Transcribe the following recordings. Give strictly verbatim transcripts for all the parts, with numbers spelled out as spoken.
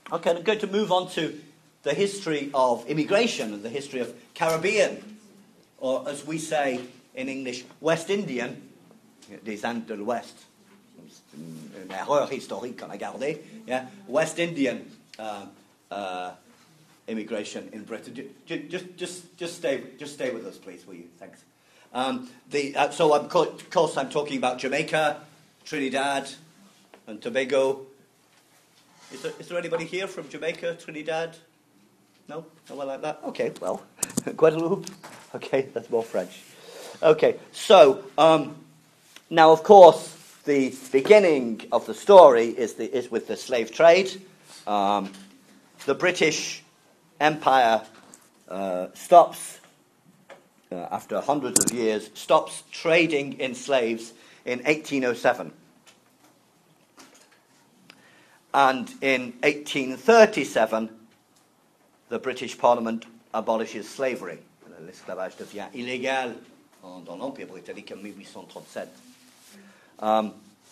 Okay, I'm going to move on to the history of immigration and the history of Caribbean, or as we say in English, West Indian, des Indes de l'Ouest. Une erreur historique qu'on a gardée. Yeah? West Indian uh, uh, immigration in Britain. Just, just, just, just stay, just stay with us, please, will you? Thanks. Um, the, uh, so, I'm, of course, I'm talking about Jamaica, Trinidad, and Tobago. Is there, is there anybody here from Jamaica, Trinidad? No? No one like that? Okay, well, Guadeloupe. Okay, that's more French. Okay, so, um, now, of course, the beginning of the story is, the, is with the slave trade. Um, the British Empire uh, stops, uh, after hundreds of years, stops trading in slaves in eighteen oh seven. And in eighteen thirty-seven, the British Parliament abolishes slavery. L'esclavage devient illégal dans l'Empire britannique en mille huit cent trente-sept. Um,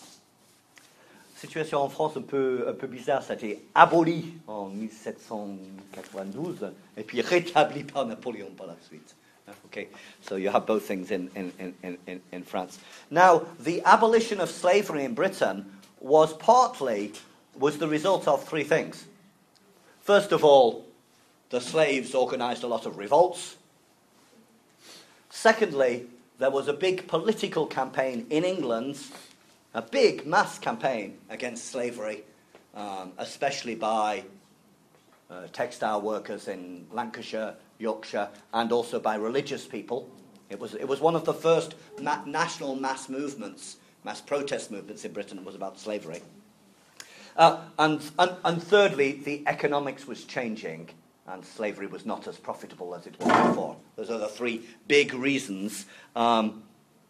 situation en France un peu, un peu bizarre, ça a été aboli en mille sept cent quatre-vingt-douze et puis rétabli par Napoléon par la suite. Okay, so you have both things in, in, in, in, in France. Now, the abolition of slavery in Britain was partly, was the result of three things. First of all, the slaves organized a lot of revolts. Secondly, there was a big political campaign in England, a big mass campaign against slavery, um, especially by uh, textile workers in Lancashire, Yorkshire, and also by religious people. It was, it was one of the first ma- national mass movements, mass protest movements in Britain was about slavery. Uh, and, and, and thirdly, the economics was changing, and slavery was not as profitable as it was before. Those are the three big reasons. Um,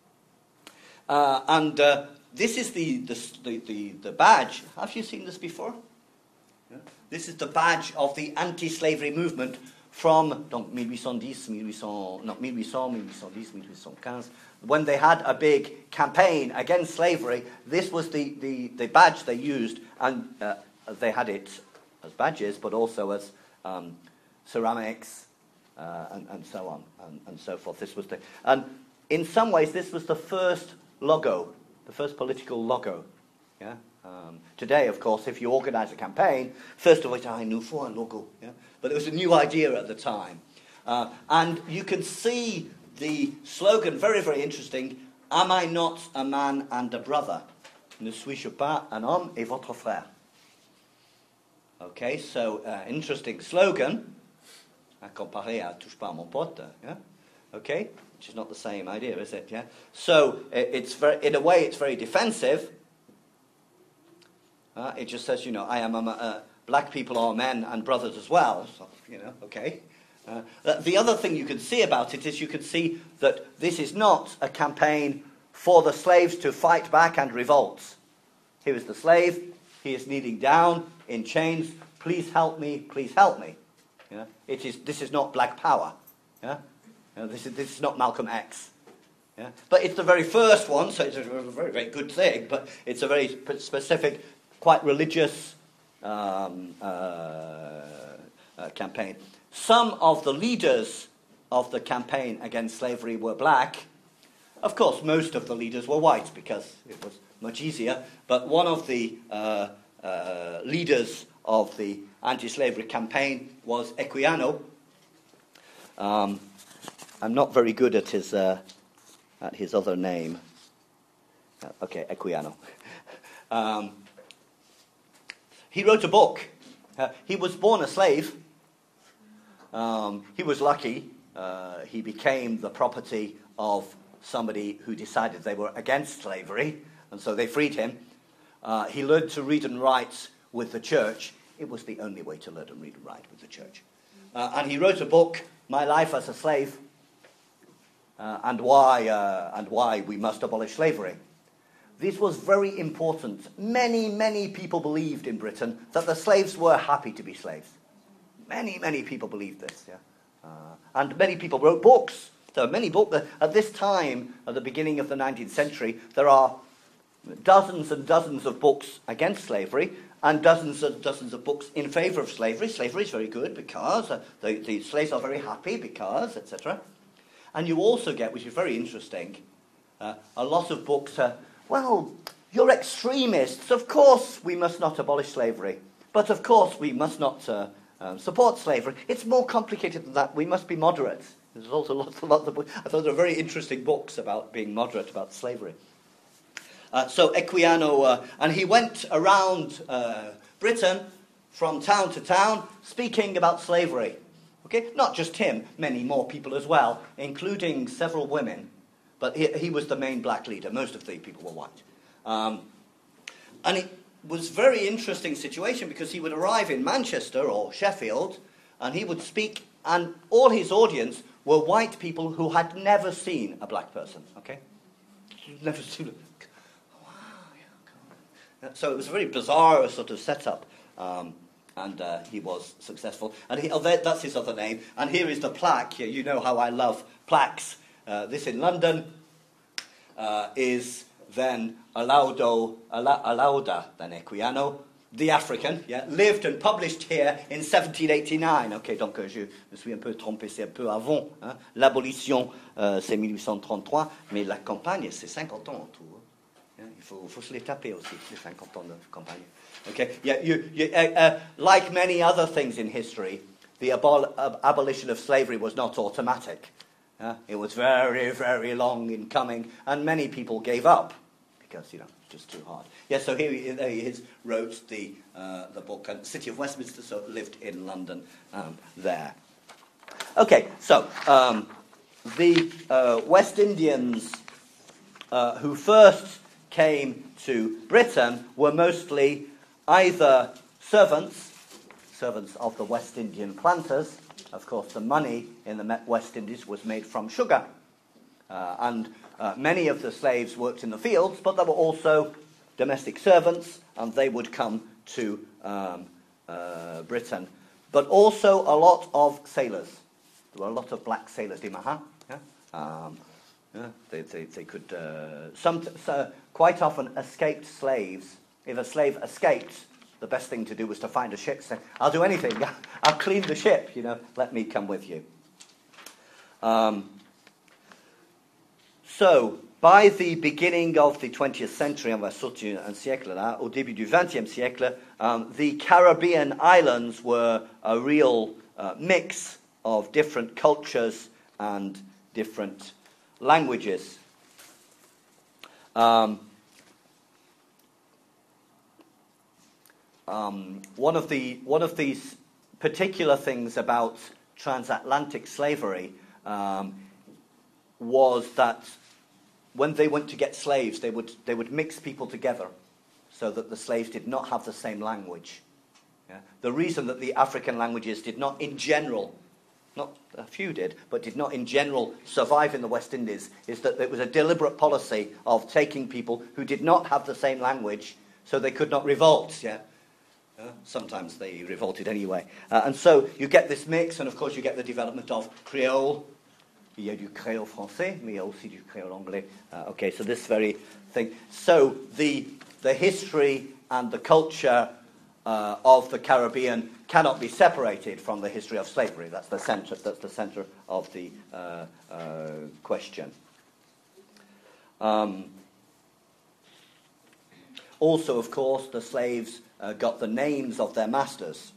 uh, and uh, this is the, the, the, the badge. Have you seen this before? Yeah. This is the badge of the anti-slavery movement from donc, eighteen ten, eighteen hundred, not eighteen hundred, eighteen ten, eighteen fifteen. When they had a big campaign against slavery, this was the, the, the badge they used, and uh, they had it as badges, but also as um, ceramics uh, and, and so on and, and so forth. This was the, and in some ways, this was the first logo, the first political logo. Yeah. Um, today, of course, if you organise a campaign, first of all, I nous faut un logo. Yeah? But it was a new idea at the time, uh, and you can see the slogan, very, very interesting, Am I not a man and a brother? Ne suis-je pas un homme et votre frère? Okay, so uh, interesting slogan, à comparer à touche pas à mon pote, yeah? Okay, which is not the same idea, is it? Yeah. So it, it's very, in a way, it's very defensive. Uh, it just says, you know, I am a, uh, black people are men and brothers as well. So, you know, okay. Uh, the other thing you can see about it is you can see that this is not a campaign for the slaves to fight back and revolt. Here is the slave. He is kneeling down in chains. Please help me. Please help me. Yeah? It is. This is not black power. Yeah? You know, this is this is not Malcolm X. Yeah? But it's the very first one, so it's a very very good thing. But it's a very specific, quite religious um, uh, uh, campaign. Some of the leaders of the campaign against slavery were black. Of course, most of the leaders were white because it was much easier. But one of the uh, uh, leaders of the anti-slavery campaign was Equiano. Um, I'm not very good at his uh, at his other name. Uh, okay, Equiano. um, he wrote a book. Uh, he was born a slave. Um, he was lucky. Uh, he became the property of somebody who decided they were against slavery, and so they freed him. Uh, he learned to read and write with the church. It was the only way to learn to read and write with the church. Uh, and he wrote a book, My Life as a Slave, uh, and why uh, and why we must abolish slavery. This was very important. Many, many people believed in Britain that the slaves were happy to be slaves. Many, many people believed this, yeah. Uh, and many people wrote books. There are many books. At this time, at the beginning of the nineteenth century, there are dozens and dozens of books against slavery, and dozens and dozens of books in favour of slavery. Slavery is very good because uh, the, the slaves are very happy because, et cetera. And you also get, which is very interesting, uh, a lot of books, uh, well, you're extremists. Of course we must not abolish slavery. But of course we must not uh, um, support slavery. It's more complicated than that. We must be moderate. There's also lots and lots of books. I thought there were very interesting books about being moderate about slavery. Uh, so Equiano, uh, and he went around uh, Britain from town to town speaking about slavery. Okay, not just him, many more people as well, including several women. But he, he was the main black leader. Most of the people were white. Um, and it was a very interesting situation because he would arrive in Manchester or Sheffield and he would speak, and all his audience were white people who had never seen a black person. Okay? Never seen a... So it was a very bizarre sort of setup, um, and uh, he was successful. And he, oh, that, that's his other name. And here is the plaque. You know how I love plaques. Uh, this in London uh, is then Alaudo, Ala, Alauda then Equiano, the African, yeah, lived and published here in seventeen eighty-nine. Ok, donc je me suis un peu trompé, c'est un peu avant. Hein. L'abolition, euh, c'est mille huit cent trente-trois, mais la campagne, c'est cinquante ans en tout. Il faut, faut se les taper aussi, les cinquante ans de campagne. Okay, yeah, you, you, uh, uh, like many other things in history, the abol- uh, abolition of slavery was not automatic. Uh, it was very, very long in coming, and many people gave up because, you know, it's just too hard. Yeah, so here he, there he is, wrote the uh, the book, and the City of Westminster, so lived in London um, there. Okay, so um, the uh, West Indians uh, who first came to Britain were mostly either servants, servants of the West Indian planters. Of course, the money in the West Indies was made from sugar. Uh, and uh, many of the slaves worked in the fields, but there were also domestic servants, and they would come to um, uh, Britain. But also a lot of sailors. There were a lot of black sailors, des marins. Yeah? Um, Yeah, they, they, they could, uh, some, so quite often escaped slaves. If a slave escaped, the best thing to do was to find a ship, say, I'll do anything, I'll clean the ship, you know, let me come with you. Um, so, by the beginning of the twentieth century, on va sauter un siècle là, au début du vingtième siècle, um, the Caribbean islands were a real uh, mix of different cultures and different languages. Um, um, one of the one of these particular things about transatlantic slavery um, was that when they went to get slaves, they would they would mix people together so that the slaves did not have the same language. Yeah? The reason that the African languages did not, in general, not a few did, but did not in general survive in the West Indies, is that it was a deliberate policy of taking people who did not have the same language so they could not revolt. Yeah, uh, sometimes they revolted anyway. Uh, and so you get this mix, and of course you get the development of Creole. Il y a du créole français, mais il y a aussi du créole anglais. Uh, okay, so this very thing. So the the history and the culture uh, of the Caribbean cannot be separated from the history of slavery. That's the center. That's the center of the uh, uh, question. Um, also, of course, the slaves uh, got the names of their masters.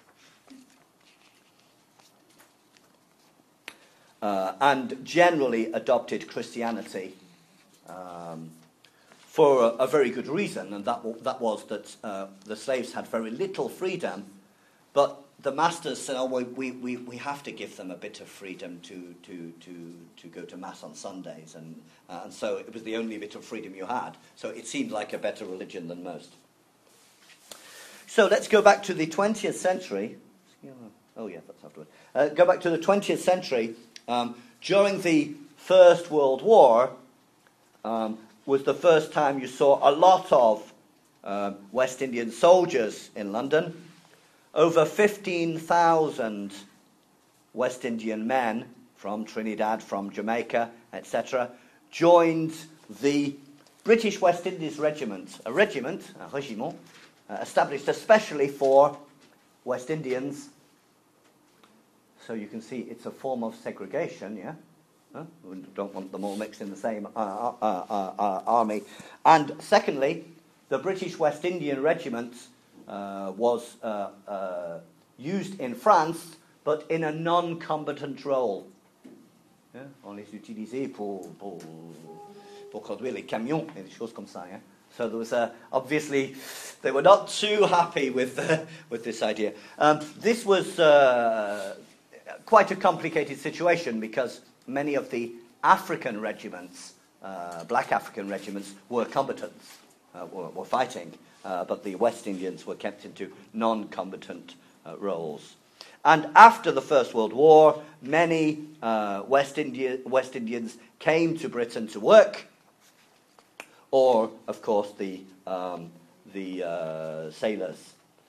Uh, and generally adopted Christianity um, for a, a very good reason, and that, w- that was that uh, the slaves had very little freedom, but the masters said, oh, we, we, we have to give them a bit of freedom to, to, to, to go to Mass on Sundays, and, uh, and so it was the only bit of freedom you had, so it seemed like a better religion than most. So let's go back to the twentieth century. Oh yeah, that's afterward. Uh, go back to the twentieth century. Um, during the First World War um, was the first time you saw a lot of uh, West Indian soldiers in London. Over fifteen thousand West Indian men from Trinidad, from Jamaica, et cetera, joined the British West Indies Regiment, a regiment, un régiment, uh, established especially for West Indians. So you can see it's a form of segregation, yeah? Huh? We don't want them all mixed in the same uh, uh, uh, uh, army. And secondly, the British West Indian Regiment uh, was uh, uh, used in France, but in a non-combatant role. Yeah? On les utilisait pour, pour, pour conduire les camions, et des choses comme ça. Yeah? So there was a, obviously, they were not too happy with, uh, with this idea. Um, this was uh, quite a complicated situation because many of the African regiments, uh, black African regiments, were combatants, uh, were, were fighting, uh, but the West Indians were kept into non-combatant uh, roles. And after the First World War, many uh, West, India, West Indians came to Britain to work, or, of course, the, um, the uh, sailors.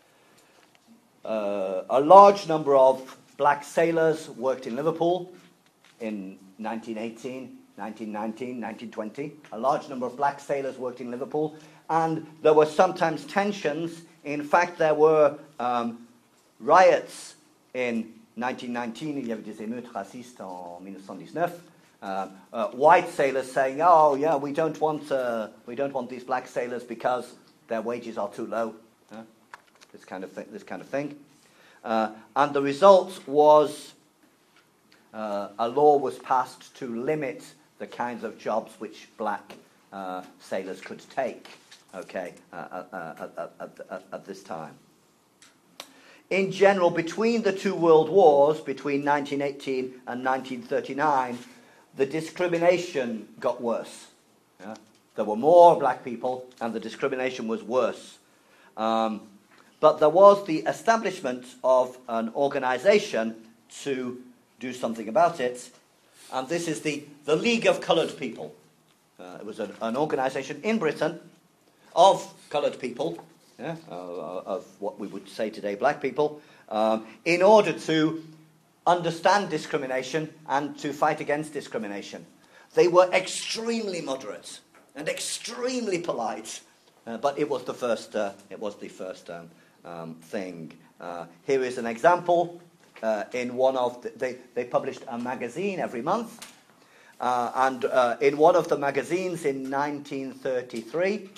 Uh, a large number of black sailors worked in Liverpool in nineteen eighteen, nineteen nineteen, nineteen twenty. A large number of black sailors worked in Liverpool, and there were sometimes tensions. In fact, there were um, riots in nineteen nineteen. Il y avait des émeutes racistes en nineteen nineteen. Uh, uh, white sailors saying, "Oh, yeah, we don't want uh, we don't want these black sailors because their wages are too low." Uh, this kind of thing. This kind of thing. Uh, and the result was uh, a law was passed to limit the kinds of jobs which black uh, sailors could take. Okay, uh, uh, uh, at, at, at, at this time. In general, between the two world wars, between nineteen eighteen and nineteen thirty-nine, the discrimination got worse. Yeah? There were more black people, and the discrimination was worse. Um, but there was the establishment of an organization to do something about it, and this is the, the League of Coloured People. Uh, it was an, an organization in Britain of coloured people, yeah, uh, of what we would say today black people, um, in order to understand discrimination and to fight against discrimination. They were extremely moderate and extremely polite, uh, but it was the first. Uh, it was the first um, um, thing. Uh, here is an example. Uh, in one of the, they they published a magazine every month, uh, and uh, in one of the magazines in nineteen thirty-three,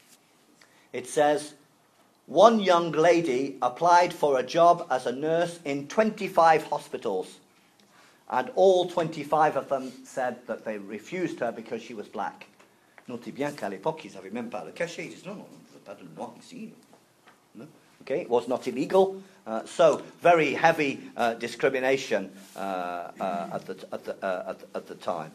it says, one young lady applied for a job as a nurse in twenty-five hospitals, and all twenty-five of them said that they refused her because she was black. Notez bien qu'à l'époque, ils n'avaient même pas le cachet. Ils disaient, non, non, on ne veut pas de noir ici. No? Okay, it was not illegal. Uh, so, very heavy uh, discrimination uh, uh, at, the, at, the, uh, at, at the time.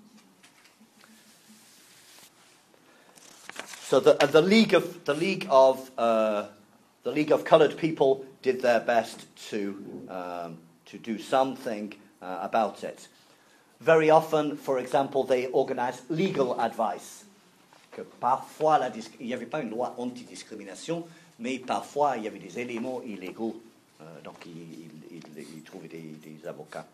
So the, uh, the League of the League of uh, the League of Coloured People did their best to um, to do something uh, about it. Very often, for example, they organised legal advice. Que parfois, la dis- il n'y avait pas une loi anti-discrimination, mais parfois il y avait des éléments illégaux. Euh, donc ils, ils, ils trouvaient des, des avocats.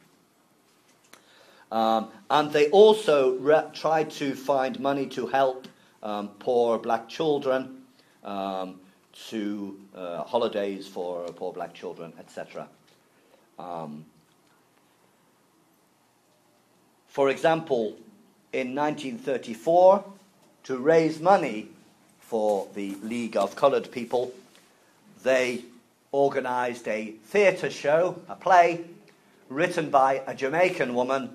Um, and they also re- tried to find money to help Um, poor black children, um, to uh, holidays for poor black children, et cetera. Um, for example, in nineteen thirty-four, to raise money for the League of Coloured People, they organised a theatre show, a play, written by a Jamaican woman.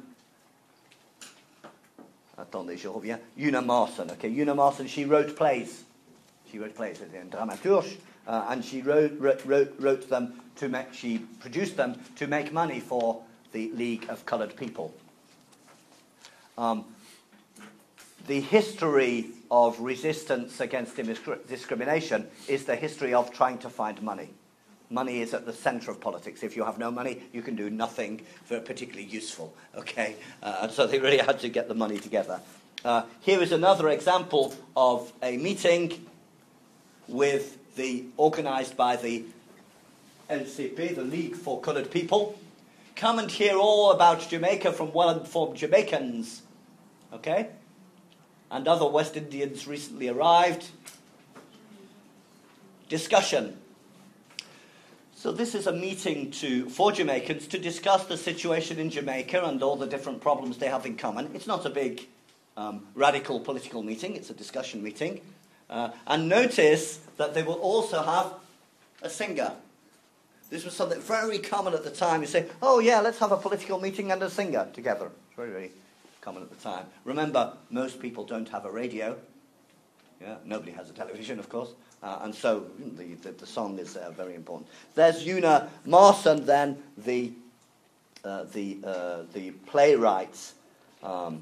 Attendez, je reviens. Una Marson. Okay, Una Marson. She wrote plays. She wrote plays as a dramaturge, uh, and she wrote, wrote wrote wrote them to make. She produced them to make money for the League of Coloured People. Um, the history of resistance against discrimination is the history of trying to find money. Money is at the centre of politics. If you have no money, you can do nothing very particularly useful. Okay, uh, and so they really had to get the money together. Uh, here is another example of a meeting with the organised by the L C P, the League for Coloured People. Come and hear all about Jamaica from well-informed Jamaicans. Okay, and other West Indians recently arrived. discussion. So this is a meeting to, for Jamaicans to discuss the situation in Jamaica and all the different problems they have in common. It's not a big um, radical political meeting, it's a discussion meeting. Uh, and notice that they will also have a singer. This was something very common at the time. You say, oh yeah, let's have a political meeting and a singer together. It's very, very common at the time. Remember, most people don't have a radio. Yeah, nobody has a television, of course. Uh, and so the, the, the song is uh, very important. There's Una Marson, then, the, uh, the, uh, the playwright. Um,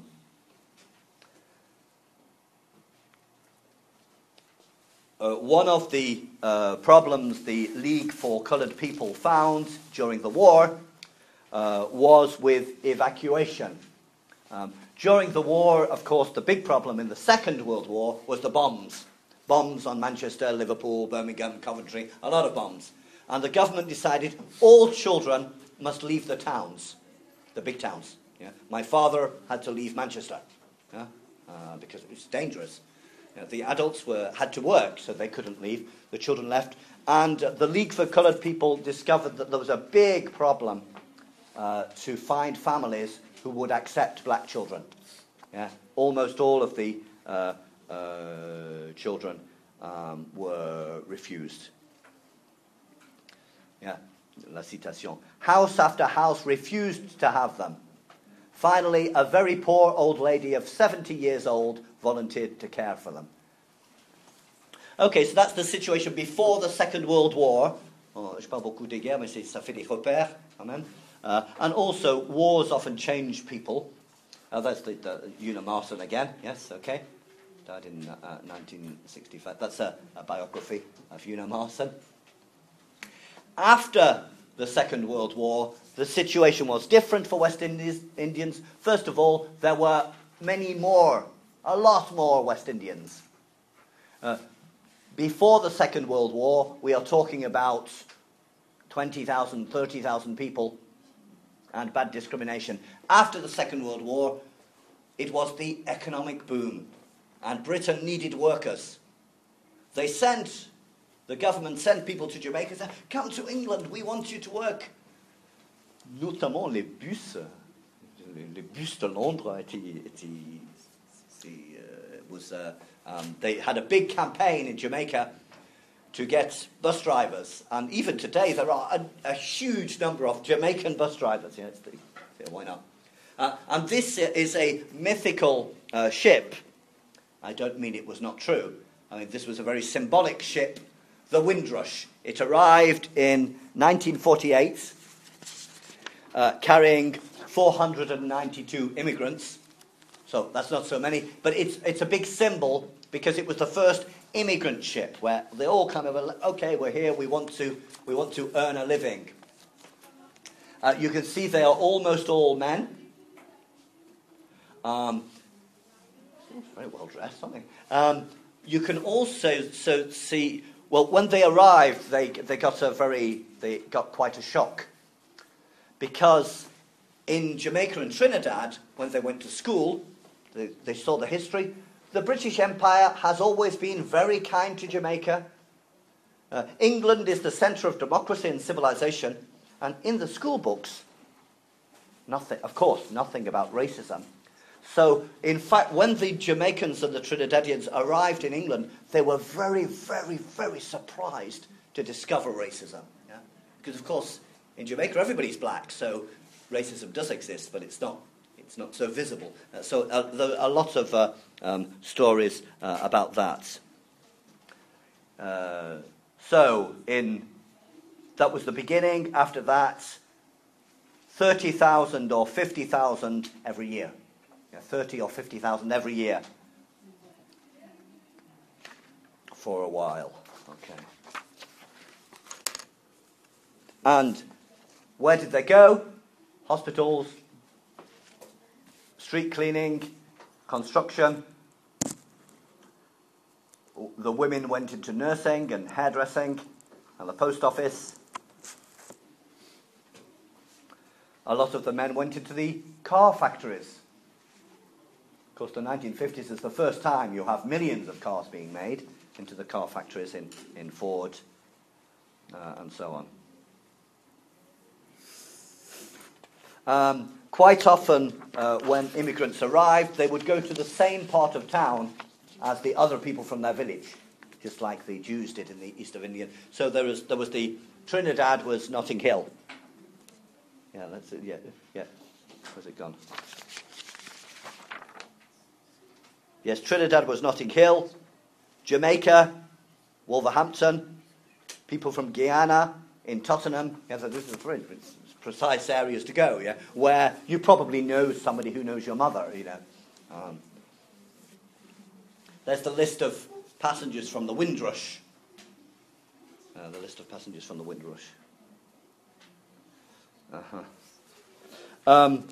uh, one of the uh, problems the League for Coloured People found during the war uh, was with evacuation. Um, during the war, of course, the big problem in the Second World War was the bombs. Bombs on Manchester, Liverpool, Birmingham, Coventry, a lot of bombs. And the government decided all children must leave the towns, the big towns. Yeah? My father had to leave Manchester yeah? uh, because it was dangerous. You know, the adults were had to work, so they couldn't leave. The children left. And uh, the League for Coloured People discovered that there was a big problem uh, to find families who would accept black children. Yeah? Almost all of the uh, uh, children um, were refused. Yeah, la citation. House after house refused to have them. Finally, a very poor old lady of seventy years old volunteered to care for them. Okay, so that's the situation before the Second World War. Oh, je parle beaucoup des guerres, mais ça fait des repères, quand même. Uh, and also, wars often change people. Uh, that's the, the Una Marson again. Yes, okay. Died in uh, nineteen sixty-five. That's a, a biography of Una Marson. After the Second World War, the situation was different for West Indies, Indians. First of all, there were many more, a lot more West Indians. Uh, before the Second World War, we are talking about twenty thousand, thirty thousand people and bad discrimination. After the Second World War, it was the economic boom, and Britain needed workers. They sent, the government sent people to Jamaica and said, come to England, we want you to work. Notamment les bus, les bus de Londres, étaient, étaient, étaient, uh, was, uh, um, they had a big campaign in Jamaica to get bus drivers, and even today there are a, a huge number of Jamaican bus drivers. Yeah, it's the, yeah why not? Uh, and this is a mythical uh, ship. I don't mean it was not true. I mean, this was a very symbolic ship, the Windrush. It arrived in nineteen forty-eight, uh, carrying four hundred ninety-two immigrants. So that's not so many, but it's it's a big symbol because it was the first immigrant ship where they all kind of were, okay, we're here, we want to we want to earn a living. Uh, you can see they are almost all men. Um, very well dressed, aren't they? Um, you can also so see. Well, when they arrived, they they got a very they got quite a shock because in Jamaica and Trinidad, when they went to school, they, they saw the history. The British Empire has always been very kind to Jamaica. Uh, England is the centre of democracy and civilization, and in the school books, nothing. Of course, nothing about racism. So, in fact, when the Jamaicans and the Trinidadians arrived in England, they were very, very, very surprised to discover racism. Yeah? Because, of course, in Jamaica, everybody's black, so racism does exist, but it's not it's not so visible. Uh, so uh, there are a lot of uh, um, stories uh, about that. Uh, so, in that was the beginning. After that, thirty thousand or fifty thousand every year. Yeah, thirty or fifty thousand every year for a while. Okay. And where did they go? Hospitals, street cleaning, construction. The women went into nursing and hairdressing and the post office. A lot of the men went into the car factories. Of course, the nineteen fifties is the first time you have millions of cars being made. into the car factories in, in Ford, uh, and so on. Um, quite often, uh, when immigrants arrived, they would go to the same part of town as the other people from their village, just like the Jews did in the east of India. So there was there was the Trinidad was Notting Hill. Yeah, that's it. Yeah, yeah. Where's it gone? Yes, Trinidad was Notting Hill, Jamaica, Wolverhampton, people from Guyana in Tottenham. Yeah, so this is very precise areas to go. Yeah, where you probably know somebody who knows your mother. You know, um, there's the list of passengers from the Windrush. Uh, the list of passengers from the Windrush. Uh-huh. Um,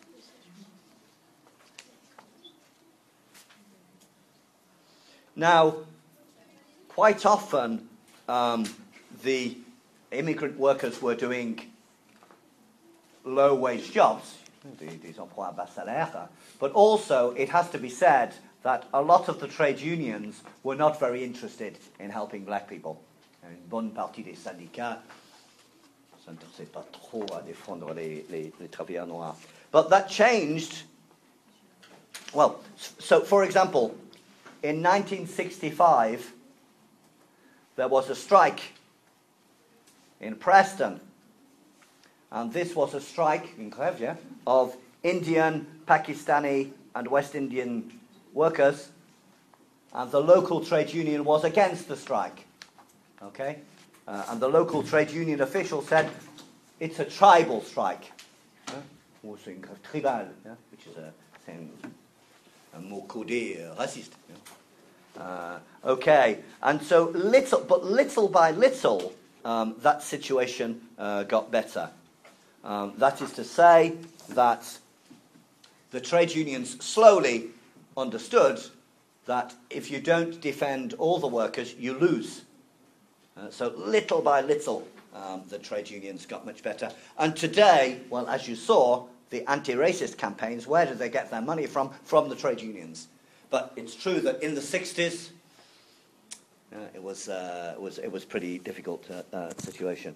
now, quite often, um, the immigrant workers were doing low-wage jobs, des emplois à bas salaire, but also it has to be said that a lot of the trade unions were not very interested in helping black people. Une bonne partie des syndicats ne s'intéressaient pas trop à défendre les, les, les travailleurs noirs. But that changed. Well, so for example, in nineteen sixty-five, there was a strike in Preston. And this was a strike, in grève, yeah, of Indian, Pakistani, and West Indian workers. And the local trade union was against the strike. Okay? Uh, and the local trade union official said, it's a tribal strike. Or c'est une grève tribale, yeah? Which is a, thing, a mot codé uh, raciste. Yeah? Uh, okay. And so little, but little by little, um, that situation uh, got better. Um, that is to say that the trade unions slowly understood that if you don't defend all the workers, you lose. Uh, so little by little, um, the trade unions got much better. And today, well, as you saw, the anti-racist campaigns, where do they get their money from? From the trade unions. But it's true that in the sixties, uh, it was uh, it was it was pretty difficult uh, uh, situation.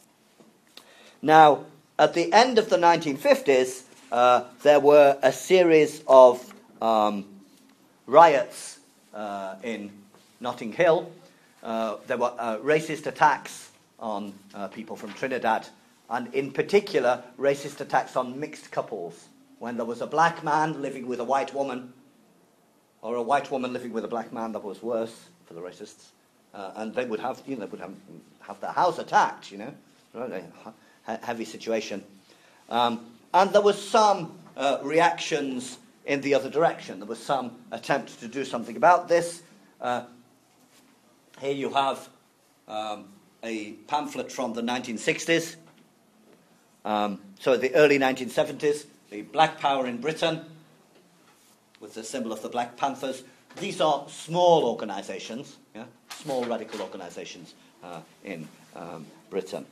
Now, at the end of the nineteen fifties, uh, there were a series of um, riots uh, in Notting Hill. Uh, there were uh, racist attacks on uh, people from Trinidad, and in particular, racist attacks on mixed couples. When there was a black man living with a white woman, or a white woman living with a black man, that was worse for the racists. Uh, and they would have, you know, would have, have their house attacked, you know, really heavy situation. Um, and there was some uh, reactions in the other direction. There was some attempt to do something about this. Uh, Here you have um, a pamphlet from the nineteen sixties. Um, so the early nineteen seventies, the Black Power in Britain, with the symbol of the Black Panthers. These are small organisations, yeah, small radical organisations uh, in um, Britain.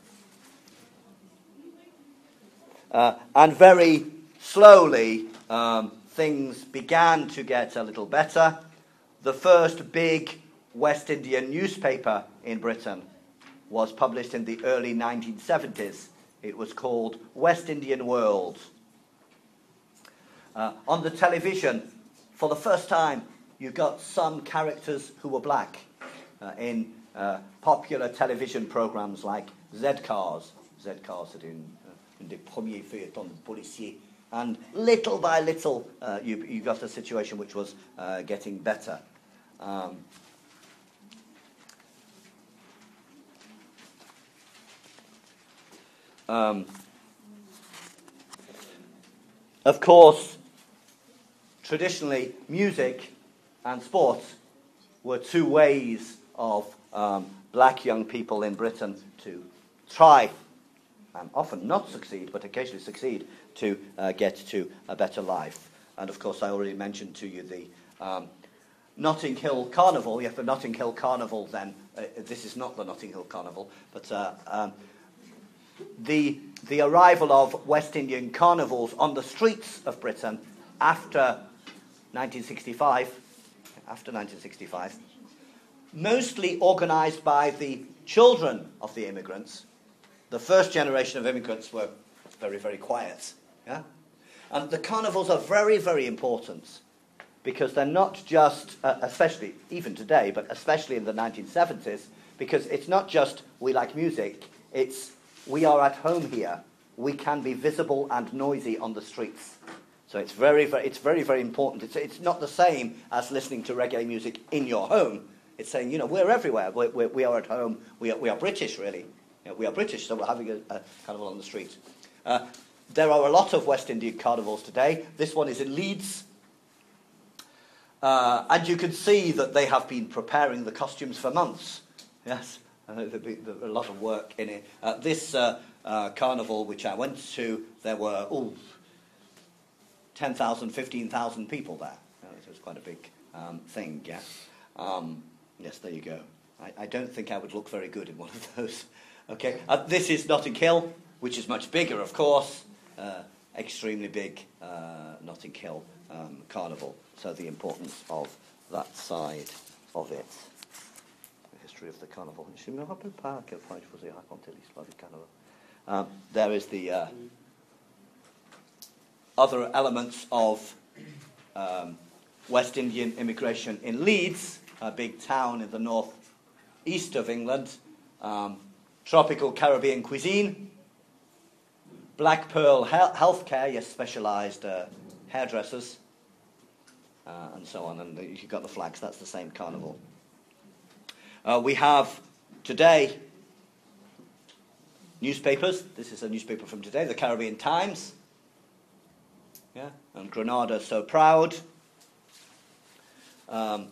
Uh, and very slowly, um, things began to get a little better. The first big West Indian newspaper in Britain was published in the early nineteen seventies. It was called West Indian World. Uh, on the television, for the first time, you got some characters who were black uh, in uh, popular television programs like Z-Cars. Z-Cars, c'était une, une des premiers feuilletons policiers. And little by little, uh, you, you got a situation which was uh, getting better. Um, Um, of course, traditionally, music and sports were two ways of um, black young people in Britain to try, and often not succeed, but occasionally succeed, to uh, get to a better life. And of course, I already mentioned to you the um, Notting Hill Carnival. You have the Notting Hill Carnival then. Uh, this is not the Notting Hill Carnival, but... Uh, um, The, the arrival of West Indian carnivals on the streets of Britain after nineteen sixty-five, after nineteen sixty-five, mostly organised by the children of the immigrants. The first generation of immigrants were very, very quiet. Yeah? And the carnivals are very, very important because they're not just, uh, especially even today, but especially in the nineteen seventies, because it's not just we like music, it's we are at home here. We can be visible and noisy on the streets. So it's very, very, it's very, very important. It's, it's not the same as listening to reggae music in your home. It's saying, you know, we're everywhere. We're, we're, we are at home. We are, we are British, really. You know, we are British, so we're having a, a carnival on the street. Uh, there are a lot of West Indian carnivals today. This one is in Leeds. Uh, and you can see that they have been preparing the costumes for months. Yes, uh, there's a lot of work in it. Uh, this uh, uh, carnival, which I went to, there were ooh, ten thousand, fifteen thousand people there. Uh, it was quite a big um, thing, yeah. Um, yes, there you go. I, I don't think I would look very good in one of those. Okay, uh, this is Notting Hill, which is much bigger, of course. Uh, extremely big uh, Notting Hill um, carnival. So the importance of that side of it. The history of the carnival. Je me rappelle pas à quel point je vous ai raconté l'histoire du carnaval. Um, there is the uh, other elements of um, West Indian immigration in Leeds, a big town in the north east of England. Um, tropical Caribbean cuisine. Black Pearl he- Healthcare, yes, specialised uh, hairdressers. Uh, and so on, and you've got the flags, that's the same carnival. Uh, we have today newspapers. This is a newspaper from today, the Caribbean Times. Yeah, and Grenada So Proud. Um,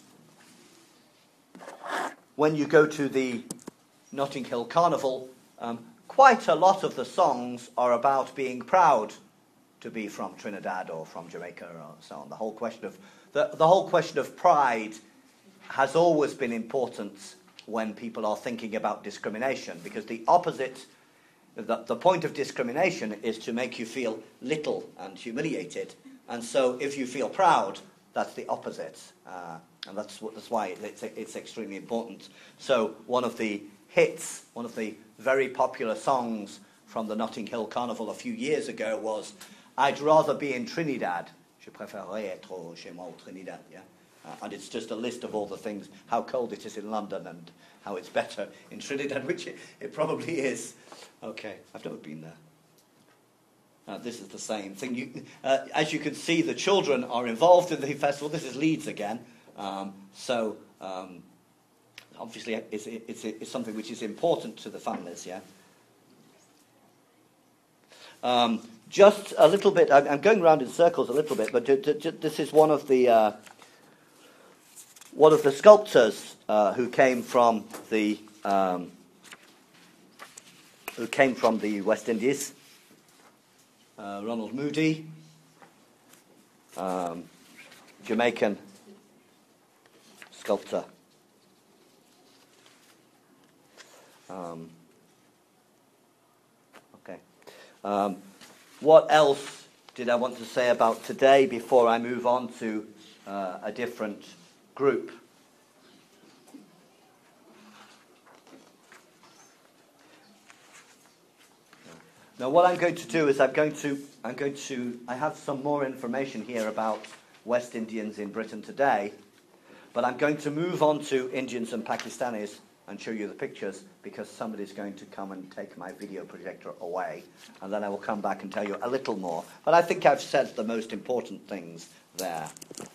when you go to the Notting Hill Carnival, um, quite a lot of the songs are about being proud to be from Trinidad or from Jamaica or so on. The whole question of the, the whole question of pride has always been important when people are thinking about discrimination, because the opposite, the, the point of discrimination is to make you feel little and humiliated. And so if you feel proud, that's the opposite. Uh, and that's, what, that's why it's, it's extremely important. So one of the hits, one of the very popular songs from the Notting Hill Carnival a few years ago was I'd rather be in Trinidad. Je préférerais être chez moi au Trinidad, yeah? Uh, and it's just a list of all the things, how cold it is in London and how it's better in Trinidad, which it, it probably is. Okay, I've never been there. Uh, this is the same thing. You, uh, as you can see, the children are involved in the festival. This is Leeds again. Um, so, um, obviously, it's, it's, it's something which is important to the families, yeah? Um, just a little bit, I'm going around in circles a little bit, but this is one of the uh, one of the sculptors uh, who came from the um, who came from the West Indies, uh, Ronald Moody, um, Jamaican sculptor. Um, okay. Um, what else did I want to say about today before I move on to uh, a different group? Now, what I'm going to do is I'm going to I'm going to I have some more information here about West Indians in Britain today, but I'm going to move on to Indians and Pakistanis and show you the pictures, because somebody's going to come and take my video projector away, and then I will come back and tell you a little more. But I think I've said the most important things there.